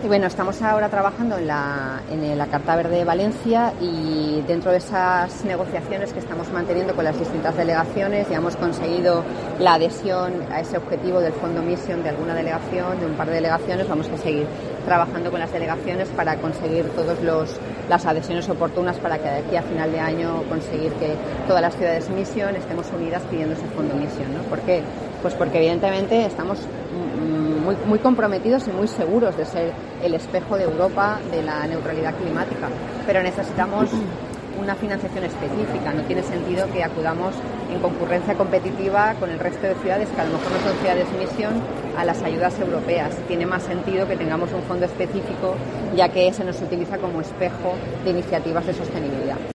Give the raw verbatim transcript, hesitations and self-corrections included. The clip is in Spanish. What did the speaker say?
Y bueno, estamos ahora trabajando en la, en la Carta Verde de Valencia y dentro de esas negociaciones que estamos manteniendo con las distintas delegaciones ya hemos conseguido la adhesión a ese objetivo del Fondo Mission de alguna delegación, de un par de delegaciones. Vamos a seguir trabajando con las delegaciones para conseguir todas las adhesiones oportunas para que de aquí a final de año conseguir que todas las ciudades Mission estemos unidas pidiendo ese Fondo Mission, ¿no? ¿Por qué? Pues porque evidentemente estamos muy, muy comprometidos y muy seguros de ser el espejo de Europa de la neutralidad climática, pero necesitamos una financiación específica. No tiene sentido que acudamos en concurrencia competitiva con el resto de ciudades que a lo mejor no son ciudades Mission a las ayudas europeas. Tiene más sentido que tengamos un fondo específico, ya que se nos utiliza como espejo de iniciativas de sostenibilidad.